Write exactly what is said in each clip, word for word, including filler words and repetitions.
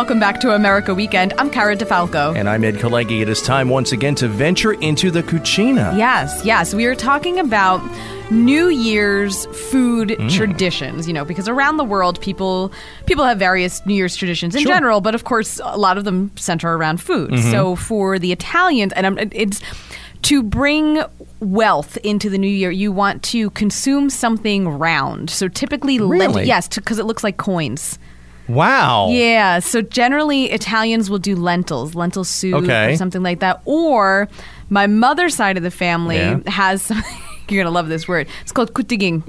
welcome back to America Weekend. I'm Cara DeFalco. And I'm Ed Kalegi. It is time once again to venture into the cucina. Yes, yes. We are talking about New Year's food Mm. traditions, you know, because around the world, people people have various New Year's traditions in Sure. general, but of course, a lot of them center around food. Mm-hmm. So for the Italians, and I'm, it's to bring wealth into the new year, you want to consume something round. So typically, lent- Really? yes, because it looks like coins. Wow. Yeah, so generally Italians will do lentils, lentil soup Okay. or something like that. Or my mother's side of the family Yeah. has something, you're going to love this word. It's called kutiging.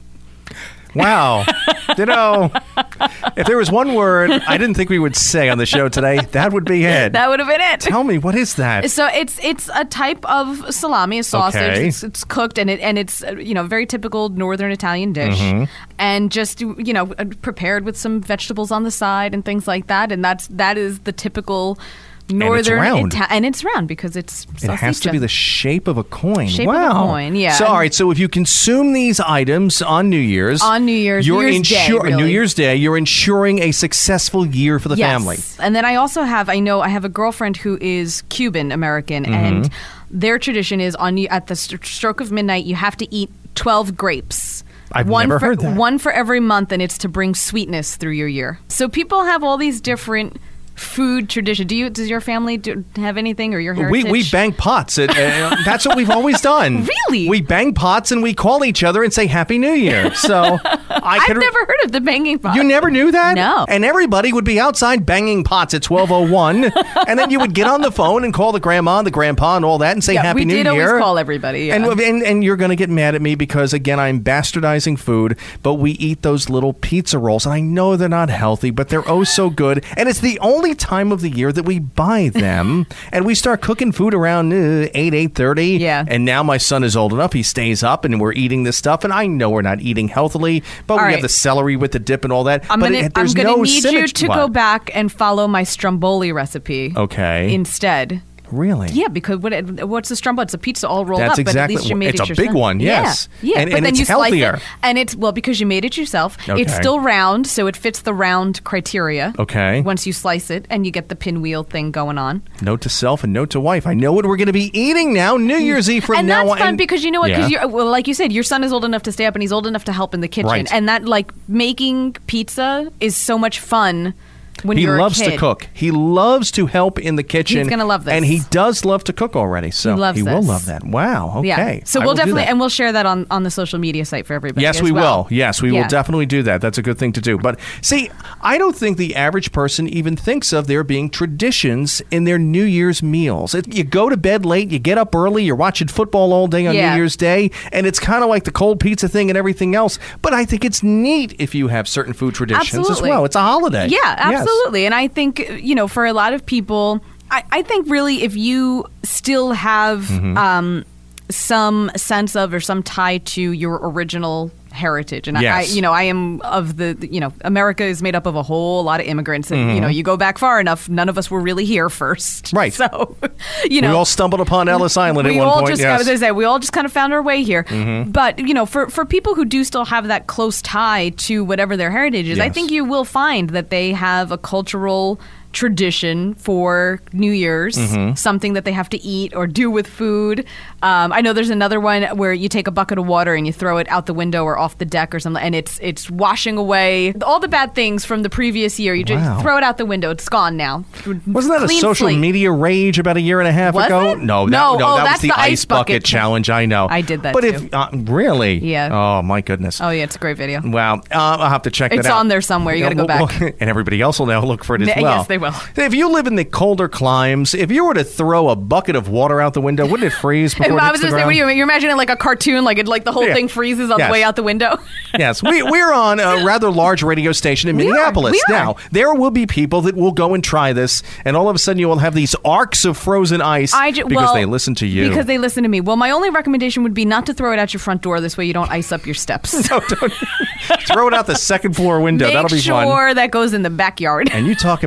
Wow. You know, if there was one word I didn't think we would say on the show today, that would be it. That would have been it. Tell me, what is that? So it's it's a type of salami, a sausage. Okay. It's, it's cooked and it and it's uh, you know very typical northern Italian dish, Mm-hmm. and just you know uh, prepared with some vegetables on the side and things like that. And that's that is the typical northern round. Ita- and it's round because it's It has to salsiccia. be the shape of a coin. Shape of a wow. coin, yeah. So, all right. So, if you consume these items on New Year's, On New Year's- you're New Year's Day, insur- really. New Year's Day, you're ensuring a successful year for the Yes. family. And then I also have, I know I have a girlfriend who is Cuban American, Mm-hmm. and their tradition is on at the st- stroke of midnight, you have to eat twelve grapes. I've one never for, heard that. One for every month, and it's to bring sweetness through your year. So people have all these different food tradition. Do you? Does your family do, have anything, or your heritage? We we bang pots. It, uh, that's what we've always done. Really? We bang pots and we call each other and say Happy New Year. So I I've could, never heard of the banging pot. You never knew that? No. And everybody would be outside banging pots at twelve oh one, and then you would get on the phone and call the grandma and the grandpa and all that and say Yeah, Happy we New did Year. always call everybody. Yeah. And, and and you're going to get mad at me because, again, I'm bastardizing food, but we eat those little pizza rolls, and I know they're not healthy, but they're oh so good, and it's the only time of the year that we buy them, and we start cooking food around uh, eight, eight thirty, Yeah. and now my son is old enough, he stays up, and we're eating this stuff, and I know we're not eating healthily, but All we right. have the celery with the dip and all that, I'm but gonna, it, I'm there's gonna no need you symmetry- to What? go back and follow my stromboli recipe. Okay. Instead. Really? Yeah, because what it, what's the stromboli? It's a pizza all rolled That's up, exactly- but at least you made it's it a yourself. big one, yes. Yeah, yeah. And- but and then it's you slice healthier. it, and it's well because you made it yourself. Okay. It's still round, so it fits the round criteria. Okay. Once you slice it, and you get the pinwheel thing going on. Note to self and note to wife. I know what we're going to be eating now, New Year's Eve from and now that's on. fun because you know what? Yeah. Because you're well, like you said, your son is old enough to stay up, and he's old enough to help in the kitchen, Right. and that like making pizza is so much fun. When He you're loves a kid. to cook. He loves to help in the kitchen. He's gonna love this. And he does love to cook already. So He loves will this. love that. Wow. Okay. Yeah. So I we'll will do definitely, that. and we'll share that on, on the social media site for everybody. Yes, as we well. will. Yes, we Yeah. will definitely do that. That's a good thing to do. But see, I don't think the average person even thinks of there being traditions in their New Year's meals. It, you go to bed late, you get up early, you're watching football all day on Yeah. New Year's Day, and it's kind of like the cold pizza thing and everything else. But I think it's neat if you have certain food traditions Absolutely. as well. It's a holiday. Yeah, Yes. absolutely. And I think, you know, for a lot of people, I, I think really if you still have Mm-hmm. um, some sense of or some tie to your original heritage. And Yes. I, you know, I am of the, you know, America is made up of a whole lot of immigrants. And, you know, you go back far enough, none of us were really here first. Mm-hmm. Right. So, you know. We all stumbled upon Ellis Island we at one all point. just, yes. Mm-hmm. I was gonna say, we all just kind of found our way here. But you know, for for people who do still have that close tie to whatever their heritage is, I Yes. think you will find that they have a cultural tradition for New Year's, Mm-hmm. something that they have to eat or do with food. Um, I know there's another one where you take a bucket of water and you throw it out the window or off the deck or something, and it's it's washing away all the bad things from the previous year. You Wow. just throw it out the window; it's gone now. Wasn't that Clean a social slate. media rage about a year and a half Was ago? it? No, that, No, no, oh, that was that's the, the ice ice bucket, bucket challenge. I know. I did that But too. if uh, really, Yeah. Oh my goodness. Oh yeah, it's a great video. Wow, uh, I'll have to check It's that out. on there somewhere. You gotta go Well, back. well, and everybody else will now look for it as Yeah, well. yes, they will. If you live in the colder climes, if you were to throw a bucket of water out the window, wouldn't it freeze before it I hits was the going to say, ground? what do you you're imagining like a cartoon, like it, like the whole Yeah. thing freezes on Yes. the way out the window? Yes, we, we're on a rather large radio station in We are, Minneapolis. we are. Now, there will be people that will go and try this, and all of a sudden you will have these arcs of frozen ice I ju- because well, they listen to you. Because they listen to me. Well, my only recommendation would be not to throw it out your front door. This way you don't ice up your steps. No, don't. Throw it out the second floor window. Make That'll be sure fun. that goes in the backyard. And you talk about a video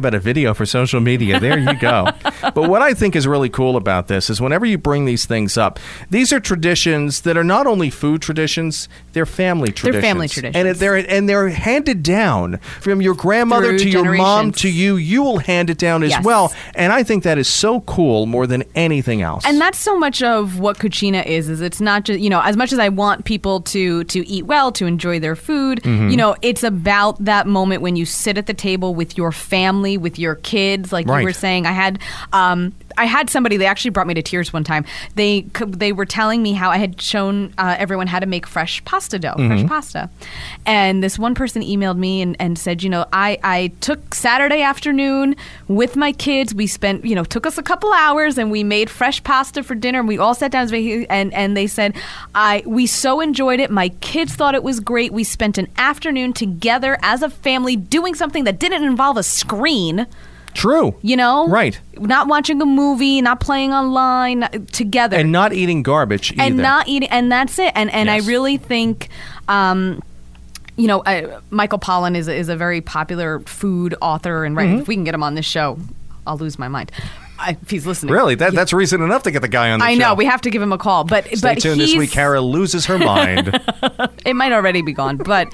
video for social media. There you go. But what I think is really cool about this is whenever you bring these things up, these are traditions that are not only food traditions, they're family traditions. They're family traditions. And they're, and they're handed down from your grandmother Through to your mom generations. to you. You will hand it down as Yes. well. And I think that is so cool more than anything else. And that's so much of what Cucina is, is it's not just, you know, as much as I want people to to eat well, to enjoy their food, Mm-hmm. you know, it's about that moment when you sit at the table with your family, with your kids, like Right. you were saying. I had um, I had somebody, they actually brought me to tears one time. They they were telling me how I had shown uh, everyone how to make fresh pasta dough, Mm-hmm. fresh pasta. And this one person emailed me and, and said, you know, I, I took Saturday afternoon with my kids. We spent, you know, took us a couple hours and we made fresh pasta for dinner. And we all sat down and, and they said, I we so enjoyed it. My kids thought it was great. We spent an afternoon together as a family doing something that didn't involve a screen. True. You know? Right. Not watching a movie, not playing online, not- together. And not eating garbage either. And not eating, and that's it. And and Yes. I really think, um, you know, uh, Michael Pollan is a, is a very popular food author, and right, Mm-hmm. if we can get him on this show, I'll lose my mind. I, if he's listening, Really? That, That's reason enough to get the guy on the I show. know we have to give him a call, but Stay but tuned this he's- week. Kara loses her mind. it might already be gone, but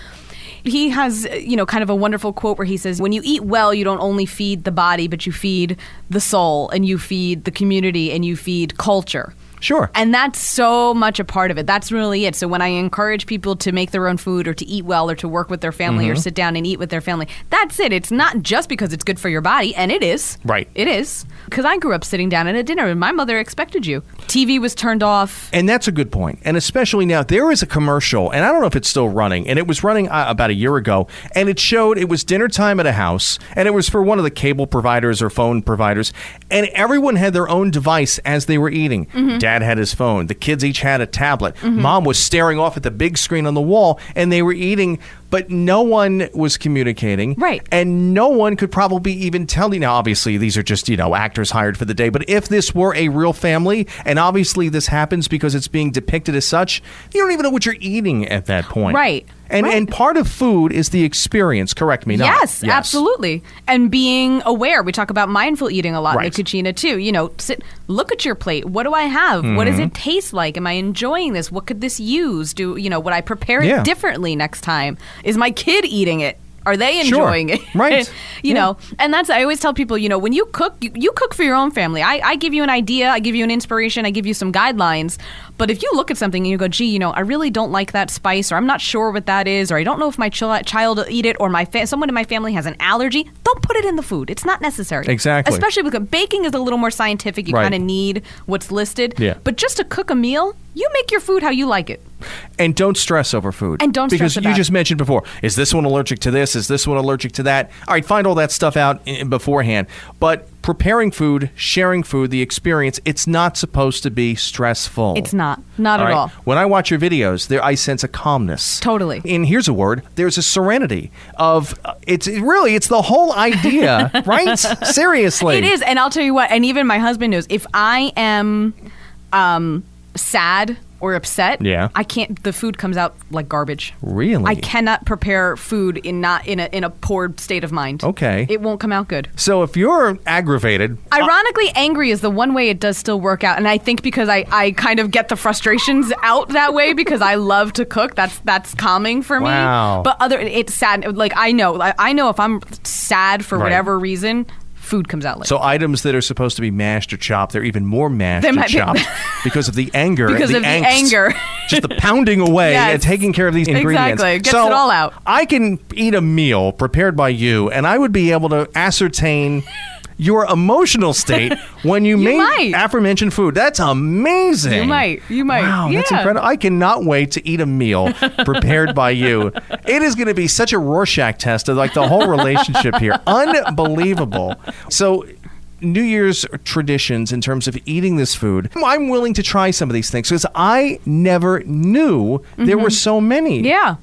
he has, you know, kind of a wonderful quote where he says, when you eat well, you don't only feed the body, but you feed the soul, and you feed the community, and you feed culture. Sure. And that's so much a part of it. That's really it. So when I encourage people to make their own food or to eat well or to work with their family Mm-hmm. or sit down and eat with their family, that's it. It's not just because it's good for your body, and it is. Right. It is. Because I grew up sitting down at a dinner and my mother expected you. T V was turned off. And that's a good point. And especially now, there is a commercial, and I don't know if it's still running, and it was running uh, about a year ago, and it showed it was dinner time at a house, and it was for one of the cable providers or phone providers, and everyone had their own device as they were eating. Mm-hmm. Dad had his phone. The kids each had a tablet. Mom was staring off at the big screen on the wall, and they were eating, but no one was communicating. Right. And no one could probably even tell you. Now, obviously, these are just, you know, actors hired for the day, but if this were a real family, and obviously this happens because it's being depicted as such, you don't even know what you're eating at that point. Right. And Right. and part of food is the experience, correct me not. Yes, absolutely. And being aware. We talk about mindful eating a lot Right. in the Cucina too. You know, sit, look at your plate. What do I have? What Mm-hmm. does it taste like? Am I enjoying this? What could this use? Do you know? Would I prepare it Yeah. differently next time? Is my kid eating it? Are they Sure. enjoying it? Right. you Yeah. know, and that's, I always tell people, you know, when you cook, you, you cook for your own family. I, I give you an idea, I give you an inspiration, I give you some guidelines. But if you look at something and you go, gee, you know, I really don't like that spice, or I'm not sure what that is, or I don't know if my ch- child will eat it, or my fa- someone in my family has an allergy, don't put it in the food. It's not necessary. Exactly. Especially because baking is a little more scientific. You Right. kind of need what's listed. Yeah. But just to cook a meal, you make your food how you like it. And don't stress over food. And don't because stress you about just it. mentioned before, is this one allergic to this? Is this one allergic to that? All right, find all that stuff out in, beforehand. But preparing food, sharing food, the experience, it's not supposed to be stressful. It's not. Not All at right? all. When I watch your videos, there I sense a calmness. Totally. And here's a word: there's a serenity of uh, it's it really it's the whole idea, right? Seriously, It is, and I'll tell you what, and even my husband knows, if I am um, sad or upset, Yeah. I can't, the food comes out like garbage. Really? I cannot prepare food in not in a in a poor state of mind. Okay. It won't come out good. So if you're aggravated, Ironically, angry is the one way it does still work out, and I think because I, I kind of get the frustrations out that way because I love to cook. That's that's calming for me. Wow. But other, it's sad. Like I know, I, I know if I'm sad for Right. whatever reason, food comes out later. so items that are supposed to be mashed or chopped, they're even more mashed They or might be- chopped because of the anger, Because the of the angst, anger. just the pounding away Yes. and taking care of these ingredients. Exactly. It gets so it all out. I can eat a meal prepared by you, and I would be able to ascertain your emotional state when you, You made might. aforementioned food. That's amazing. You might. You might. Wow, that's Yeah. incredible. I cannot wait to eat a meal prepared by you. It is going to be such a Rorschach test of like the whole relationship here. Unbelievable. So New Year's traditions in terms of eating this food, I'm willing to try some of these things because I never knew there were so many. Yeah.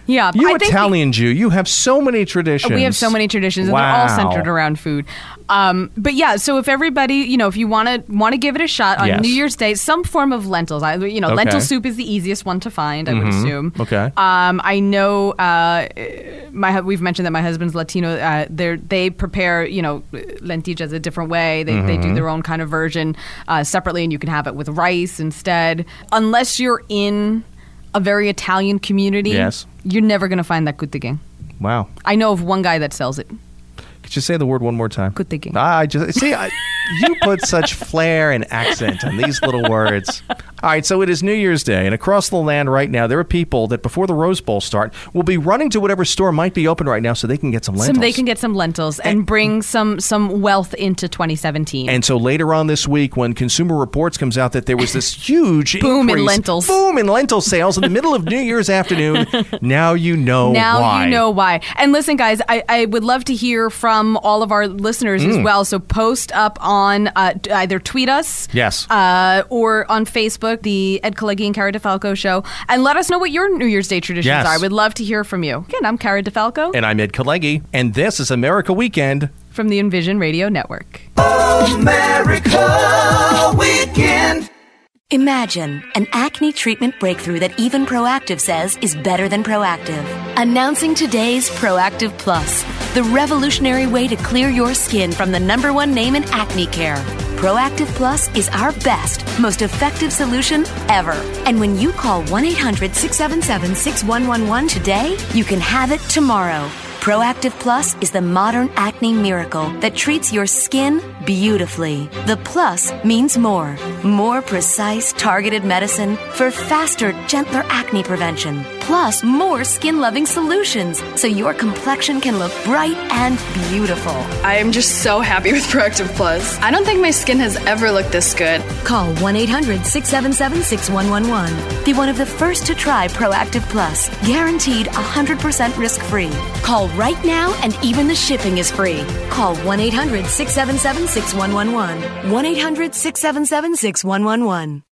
Yeah, You I think Italian Jew, you have so many traditions. we have so many traditions, and Wow. they're all centered around food. Um, but yeah, so if everybody, you know, if you want to want to give it a shot on Yes. New Year's Day, some form of lentils. I, you know, Okay. lentil soup is the easiest one to find, I would assume. Okay. Um, I know uh, my hu- we've mentioned that my husband's Latino. Uh, they they prepare, you know, lentillas a different way. They they do their own kind of version uh, separately, and you can have it with rice instead. Unless you're in a very Italian community, Yes. you're never going to find that kutigin. Wow. I know of one guy that sells it. Could you say the word one more time? Kutigin. I just see. I, you put such flair and accent on these little words. All right, so it is New Year's Day, and across the land right now, there are people that before the Rose Bowl start will be running to whatever store might be open right now so they can get some lentils. So they can get some lentils and, And- bring some some wealth into twenty seventeen. And so later on this week, when Consumer Reports comes out that there was this huge Boom in increase- lentils. boom in lentil sales in the middle of New Year's afternoon, now you know now why. you know why. And listen, guys, I, I would love to hear from all of our listeners Mm. as well. So post up on uh, t- either tweet us, Yes. uh, or on Facebook, the Ed Colleghi and Cara DeFalco show, and let us know what your New Year's Day traditions Yes. are. I would love to hear from you. Again, I'm Cara DeFalco And I'm Ed Colleghi, and this is America Weekend. from the Envision Radio Network. America Weekend. Imagine an acne treatment breakthrough that even Proactive says is better than Proactive. Announcing today's Proactive Plus, the revolutionary way to clear your skin from the number one name in acne care. Proactive Plus is our best, most effective solution ever. And when you call one eight hundred six seven seven six one one one today, you can have it tomorrow. Proactive Plus is the modern acne miracle that treats your skin beautifully. The plus means more. More precise, targeted medicine for faster, gentler acne prevention. Plus, more skin-loving solutions so your complexion can look bright and beautiful. I am just so happy with Proactive Plus. I don't think my skin has ever looked this good. Call one eight hundred six seven seven six one one one. Be one of the first to try Proactive Plus. Guaranteed one hundred percent risk-free. Call right now and even the shipping is free. Call one eight hundred six seven seven six one one one. one eight hundred six seven seven six one one one.